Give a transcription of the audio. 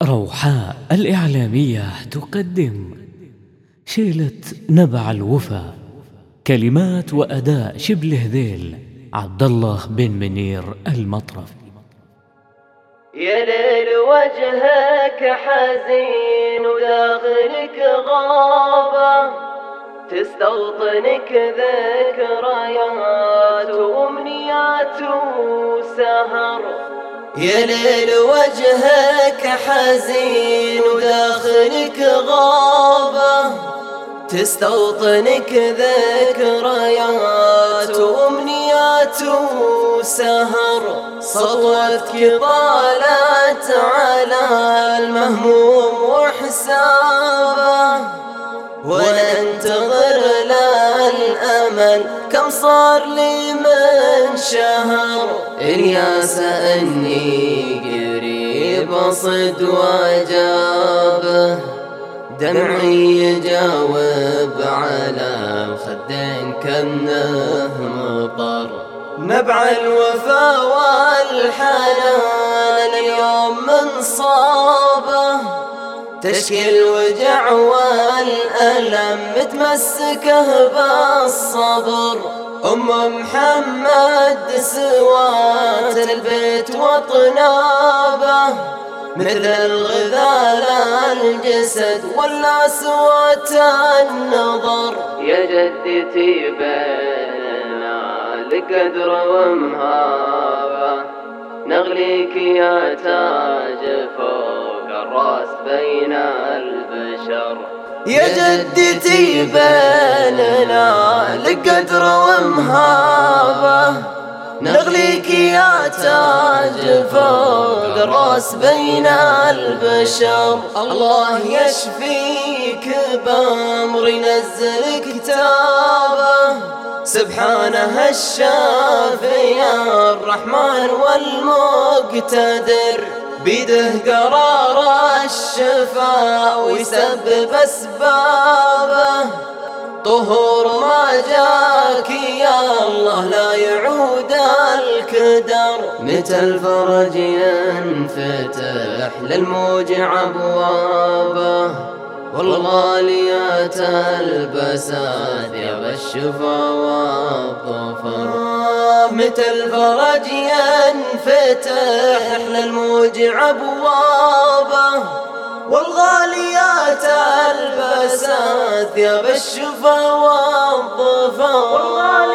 روحاء الإعلامية تقدم شيلة نبع الوفا، كلمات وأداء شبل هذيل عبد الله بن منير المطرفي. يا ليل وجهك حزين وداخلك غابة، تستوطنك ذكريات وأمنيات وسهر. يا ليل وجهك حزين وداخلك غابة، تستوطنك ذكريات وأمنيات وسهر. صلوتك طالت على المهموم وحسابه، وانا انتظر للأمل كم صار لي من شهر. الياس اني قريب اصد واجابه، دمعي يجاوب على الخدين كأنه مطر. نبع الوفا والحنان اليوم من صابه، تشكي الوجع والألم متمسكه بالصبر. أم محمد سوات البيت وطنابه، مثل الغذاء الجسد ولا سوات النظر. يا جدتي بيننا لقدر ومهابة، نغليك يا تاج فوق الراس بين البشر. يا جدتي بيننا لقدر ومهابة، نغليك يا تاج فوق الراس بين البشر. الله يشفيك بأمر ينزل كتابه، سبحانه الشافي الرحمن والمقتدر. بيده قرار الشفاء ويسبب أسبابه، طهور ما جاك يا الله لا يعود الكدر. متى الفرج ينفتح للموجع أبوابه، والغاليات البسات ثياب الشفا والظفر. متى الفرج ينفتح للموجع أبوابه، والغاليات البسات ثياب الشفا والظفر.